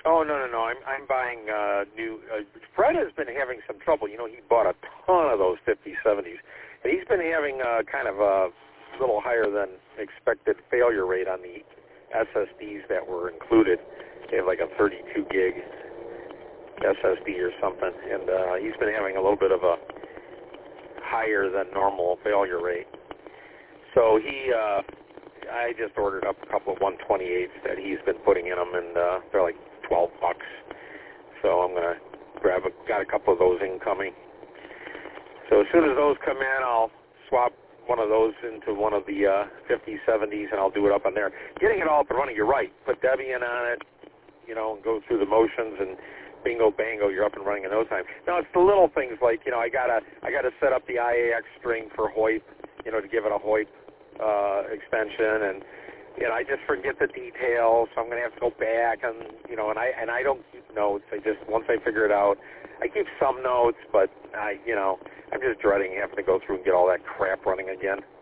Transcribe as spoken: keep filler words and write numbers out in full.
Oh, no, no, no. I'm I'm buying uh, new. Uh, Fred has been having some trouble. You know, he bought a ton of those fifty seventies, and he's been having uh, kind of a little higher than expected failure rate on the S S Ds that were included. They have like a thirty-two gig S S D or something, and uh, he's been having a little bit of a higher than normal failure rate. So he, uh, I just ordered up a couple of one twenty-eights that he's been putting in them, and uh, they're like twelve bucks. So I'm gonna grab a, got a couple of those incoming. So as soon as those come in, I'll swap one of those into one of the uh, fifty seventies, and I'll do it up on there. Getting it all up and running, you're right. Put Debian on it, you know, and go through the motions, and bingo, bango, you're up and running in no time. Now it's the little things like, you know, I gotta I gotta set up the I A X string for HOIP, you know, to give it a HOIP uh, extension, and you know, I just forget the details, so I'm gonna have to go back, and you know, and I and I don't keep notes. I just once I figure it out, I keep some notes, but I, you know, I'm just dreading having to go through and get all that crap running again.